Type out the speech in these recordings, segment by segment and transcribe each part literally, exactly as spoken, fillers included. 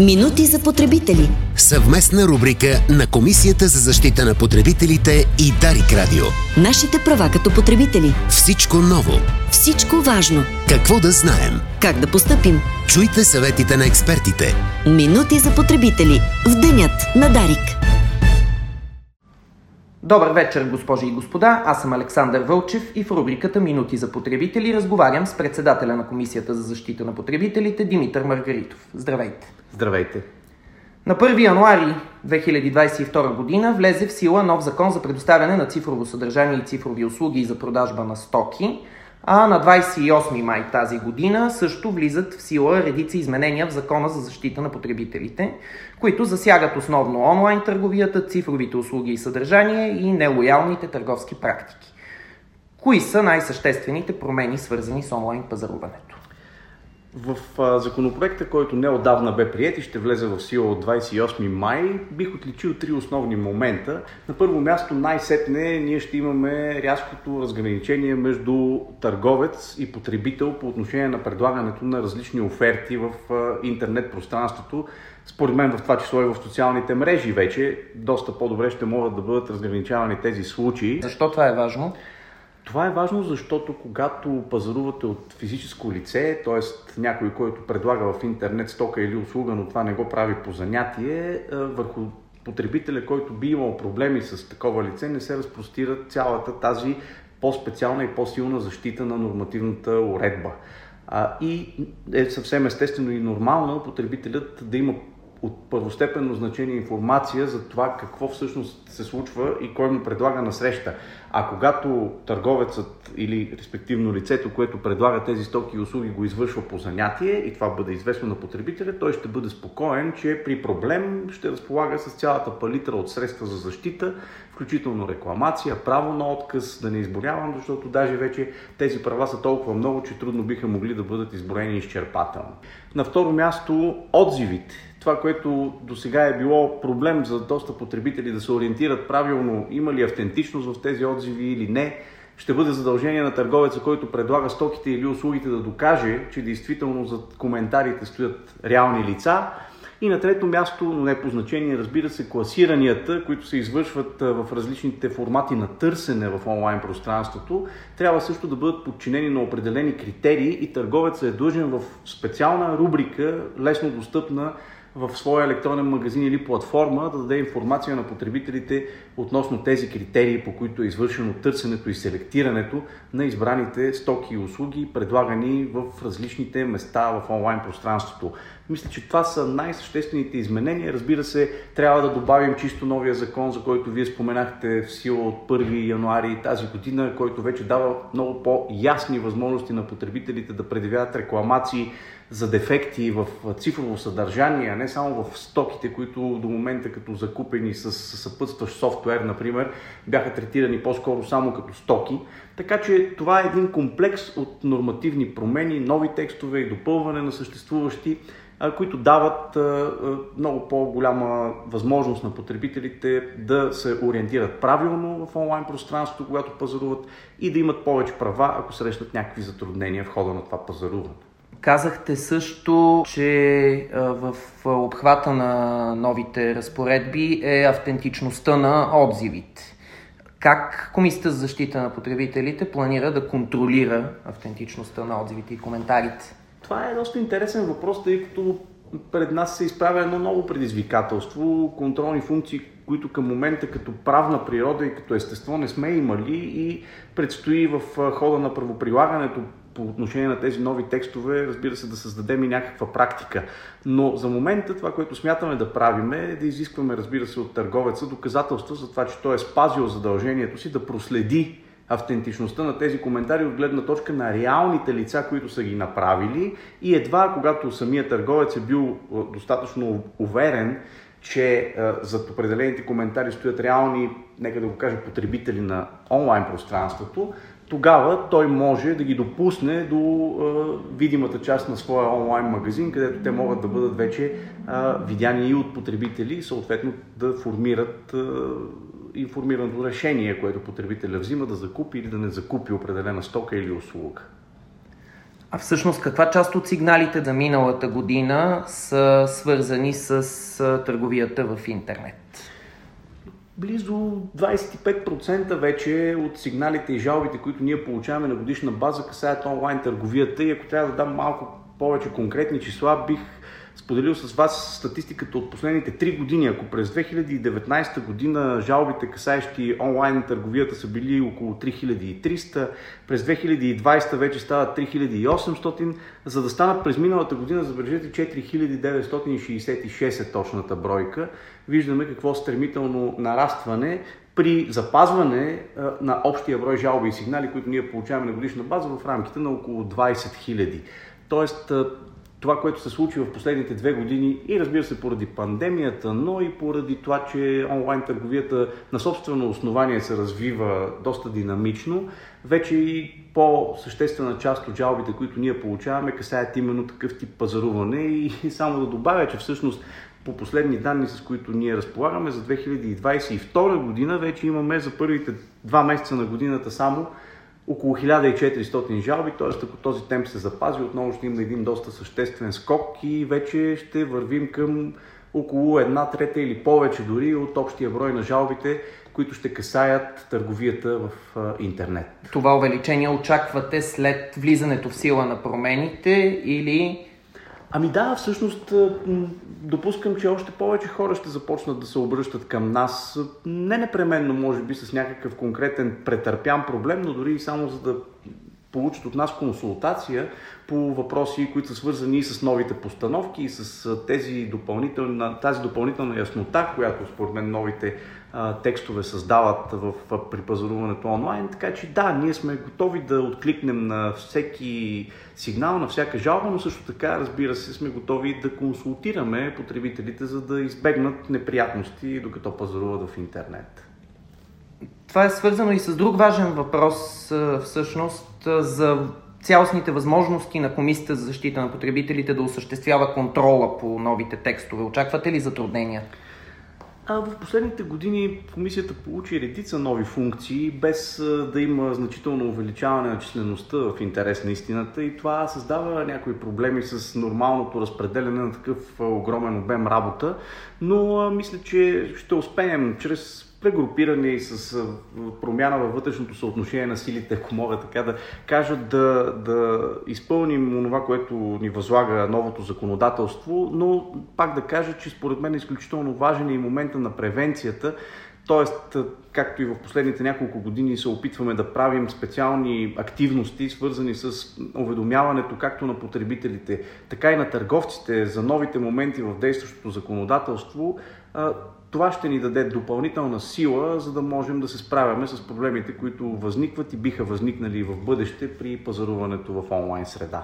Минути за потребители. Съвместна рубрика на Комисията за защита на потребителите и Дарик Радио. Нашите права като потребители. Всичко ново. Всичко важно. Какво да знаем? Как да постъпим? Чуйте съветите на експертите. Минути за потребители. В денят на Дарик. Добър вечер, госпожи и господа. Аз съм Александър Вълчев и в рубриката Минути за потребители разговарям с председателя на Комисията за защита на потребителите Димитър Маргаритов. Здравейте! Здравейте! На първи януари две хиляди двадесет и втора година влезе в сила нов закон за предоставяне на цифрово съдържание и цифрови услуги за продажба на стоки, а на двадесет и осми май тази година също влизат в сила редици изменения в Закона за защита на потребителите, които засягат основно онлайн търговията, цифровите услуги и съдържание и нелоялните търговски практики. Кои са най-съществените промени, свързани с онлайн пазаруването? В законопроекта, който неотдавна бе приет и ще влезе в сила от двадесет и осми май, бих отличил три основни момента. На първо място, най-сетне ние ще имаме рязкото разграничение между търговец и потребител по отношение на предлагането на различни оферти в интернет пространството. Според мен в това число и в социалните мрежи вече доста по-добре ще могат да бъдат разграничавани тези случаи. Защо това е важно? Това е важно, защото когато пазарувате от физическо лице, т.е. някой, който предлага в интернет стока или услуга, но това не го прави по занятие, върху потребителя, който би имал проблеми с такова лице, не се разпростира цялата тази по-специална и по-силна защита на нормативната уредба. И е съвсем естествено и нормално потребителят да има от първостепенно значение информация за това какво всъщност се случва и кой му предлага насреща. А когато търговецът или респективно лицето, което предлага тези стоки и услуги, го извършва по занятие и това бъде известно на потребителя, той ще бъде спокоен, че при проблем ще разполага с цялата палитра от средства за защита, включително рекламация, право на отказ, да не изборявам, защото даже вече тези права са толкова много, че трудно биха могли да бъдат изброени изчерпателно. На второ място, отзивите. Това, което до сега е било проблем за доста потребители да се ориентират правилно, има ли автентичност в тези отзиви или не, ще бъде задължение на търговеца, който предлага стоките или услугите, да докаже, че действително зад коментарите стоят реални лица. И на трето място, но не по значение, разбира се, класиранията, които се извършват в различните формати на търсене в онлайн пространството, трябва също да бъдат подчинени на определени критерии и търговецът е длъжен в специална рубрика, лесно достъпна в своя електронен магазин или платформа, да даде информация на потребителите относно тези критерии, по които е извършено търсенето и селектирането на избраните стоки и услуги, предлагани в различните места в онлайн пространството. Мисля, че това са най-съществените изменения. Разбира се, трябва да добавим чисто новия закон, за който вие споменахте, в сила от първи януари тази година, който вече дава много по-ясни възможности на потребителите да предявяват рекламации за дефекти в цифрово съдържание, а не само в стоките, които до момента като закупени с съпътстващ софтуер, например, бяха третирани по-скоро само като стоки. Така че това е един комплекс от нормативни промени, нови текстове и допълване на съществуващи, които дават много по-голяма възможност на потребителите да се ориентират правилно в онлайн пространството, когато пазаруват, и да имат повече права, ако срещат някакви затруднения в хода на това пазаруване. Казахте също, че в обхвата на новите разпоредби е автентичността на отзивите. Как Комисията за защита на потребителите планира да контролира автентичността на отзивите и коментарите? Това е доста интересен въпрос, тъй като пред нас се изправя едно ново предизвикателство, контролни функции, които към момента като правна природа и като естество не сме имали, и предстои в хода на правоприлагането по отношение на тези нови текстове, разбира се, да създадем и някаква практика. Но за момента това, което смятаме да правим, е да изискваме, разбира се, от търговеца доказателства за това, че той е спазил задължението си да проследи автентичността на тези коментари от гледна точка на реалните лица, които са ги направили, и едва когато самият търговец е бил достатъчно уверен, че зад определените коментари стоят реални, нека да го кажа, потребители на онлайн пространството, тогава той може да ги допусне до е, видимата част на своя онлайн магазин, където те могат да бъдат вече е, видяни и от потребители и съответно да формират е, информирано решение, което потребителя взима да закупи или да не закупи определена стока или услуга. А всъщност каква част от сигналите за миналата година са свързани с търговията в интернет? Близо двадесет и пет процента вече от сигналите и жалбите, които ние получаваме на годишна база, касаят онлайн търговията, и ако трябва да дам малко повече конкретни числа, бих споделил с вас статистиката от последните три години. Ако през две хиляди и деветнадесета година жалбите, касаещи онлайн търговията, са били около три хиляди и триста, през две хиляди и двадесета вече стават три хиляди и осемстотин, за да станат през миналата година, забележете, четири хиляди деветстотин шейсет и шест е точната бройка. Виждаме какво стремително нарастване при запазване а, на общия брой жалби и сигнали, които ние получаваме на годишна база в рамките на около двадесет хиляди. Тоест, това, което се случи в последните две години, и разбира се поради пандемията, но и поради това, че онлайн търговията на собствено основание се развива доста динамично, вече и по-съществена част от жалбите, които ние получаваме, касаят именно такъв тип пазаруване. И само да добавя, че всъщност по последни данни, с които ние разполагаме, за две хиляди двадесет и втора година вече имаме за първите два месеца на годината само около хиляда и четиристотин жалби, т.е. ако този темп се запази, отново ще има един доста съществен скок и вече ще вървим към около една трета или повече дори от общия брой на жалбите, които ще касаят търговията в интернет. Това увеличение очаквате след влизането в сила на промените или... Ами да, всъщност допускам, че още повече хора ще започнат да се обръщат към нас. Не непременно, може би, с някакъв конкретен претърпян проблем, но дори и само за да получат от нас консултация по въпроси, които са свързани и с новите постановки, и с тези допълнителна, тази допълнителна яснота, която според мен новите а, текстове създават в, в, при пазаруването онлайн. Така че да, ние сме готови да откликнем на всеки сигнал, на всяка жалба, но също така, разбира се, сме готови да консултираме потребителите, за да избегнат неприятности, докато пазаруват в интернет. Това е свързано и с друг важен въпрос, всъщност, за цялостните възможности на Комисията за защита на потребителите да осъществява контрола по новите текстове. Очаквате ли затруднения? А в последните години Комисията получи редица нови функции, без да има значително увеличаване на числеността в интерес на истината, и това създава някои проблеми с нормалното разпределяне на такъв огромен обем работа, но мисля, че ще успеем чрез прегрупиране и с промяна във вътрешното съотношение на силите, ако мога така да кажа, да, да изпълним онова, което ни възлага новото законодателство, но пак да кажа, че според мен е изключително важен и момента на превенцията. Тоест, както и в последните няколко години се опитваме да правим специални активности, свързани с уведомяването както на потребителите, така и на търговците за новите моменти в действащото законодателство, това ще ни даде допълнителна сила, за да можем да се справяме с проблемите, които възникват и биха възникнали в бъдеще при пазаруването в онлайн среда.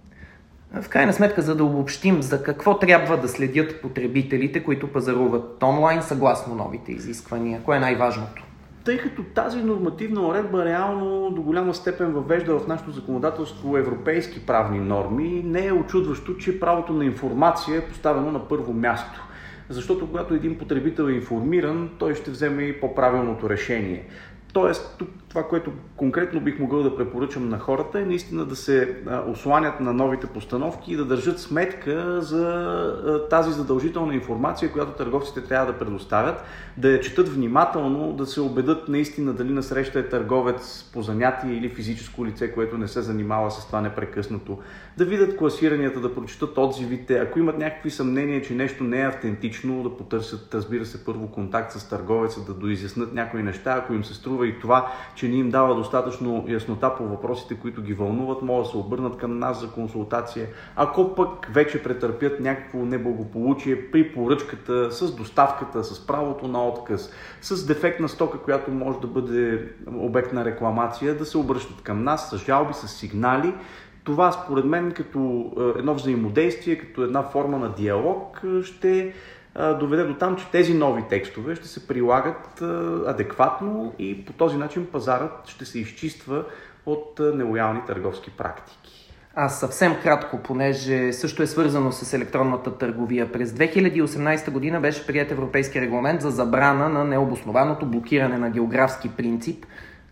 В крайна сметка, за да обобщим, за какво трябва да следят потребителите, които пазаруват онлайн съгласно новите изисквания? Кое е най-важното? Тъй като тази нормативна уредба реално до голяма степен въвежда в нашето законодателство европейски правни норми, не е очудващо, че правото на информация е поставено на първо място. Защото когато един потребител е информиран, той ще вземе и по-правилното решение. Тоест, тук това, което конкретно бих могъл да препоръчам на хората, е наистина да се осланят на новите постановки и да държат сметка за тази задължителна информация, която търговците трябва да предоставят, да я четат внимателно, да се убедят наистина дали насреща е търговец по занятие или физическо лице, което не се занимава с това непрекъснато, да видят класиранията, да прочитат отзивите, ако имат някакви съмнения, че нещо не е автентично, да потърсят, разбира се, първо контакт с търговеца, да доизяснат някои неща, ако им се струва и това, че не им дава достатъчно яснота по въпросите, които ги вълнуват, могат да се обърнат към нас за консултация. Ако пък вече претърпят някакво неблагополучие при поръчката, с доставката, с правото на отказ, с дефектна стока, която може да бъде обект на рекламация, да се обръщат към нас с жалби, с сигнали. Това според мен като едно взаимодействие, като една форма на диалог ще доведе до там, че тези нови текстове ще се прилагат адекватно и по този начин пазарът ще се изчиства от нелоялни търговски практики. Аз съвсем кратко, понеже също е свързано с електронната търговия. През две хиляди и осемнадесета година беше приет европейски регламент за забрана на необоснованото блокиране на географски принцип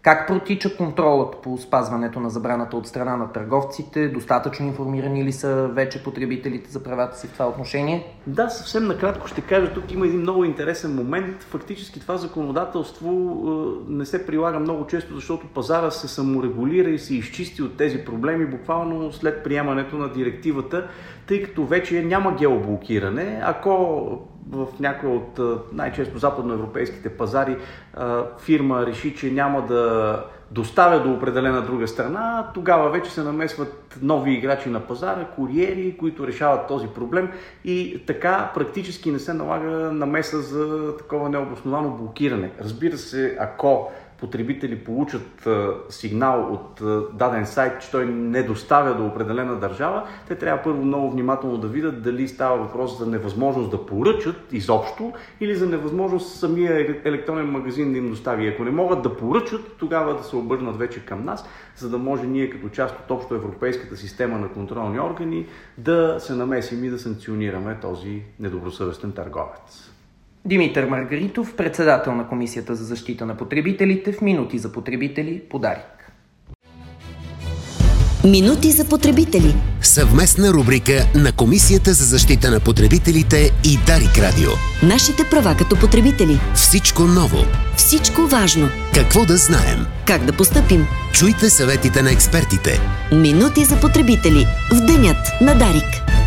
Как протича контролът по спазването на забраната от страна на търговците? Достатъчно информирани ли са вече потребителите за правата си в това отношение? Да, съвсем накратко ще кажа. Тук има един много интересен момент. Фактически това законодателство е, не се прилага много често, защото пазара се саморегулира и се изчисти от тези проблеми буквално след приемането на директивата, тъй като вече няма геоблокиране. Ако в някои от най-често западноевропейските пазари фирма реши, че няма да доставя до определена друга страна, тогава вече се намесват нови играчи на пазара, куриери, които решават този проблем и така практически не се налага намеса за такова необосновано блокиране. Разбира се, ако потребители получат а, сигнал от а, даден сайт, че той не доставя до определена държава, те трябва първо много внимателно да видят дали става въпрос за невъзможност да поръчат изобщо или за невъзможност самия електронен магазин да им достави. Ако не могат да поръчат, тогава да се обърнат вече към нас, за да може ние като част от общо европейската система на контролни органи да се намесим и да санкционираме този недобросъвестен търговец. Димитър Маргаритов, председател на Комисията за защита на потребителите, в Минути за потребители по Дарик. Минути за потребители. Съвместна рубрика на Комисията за защита на потребителите и Дарик Радио. Нашите права като потребители. Всичко ново. Всичко важно. Какво да знаем? Как да постъпим? Чуйте съветите на експертите. Минути за потребители. В денят на Дарик.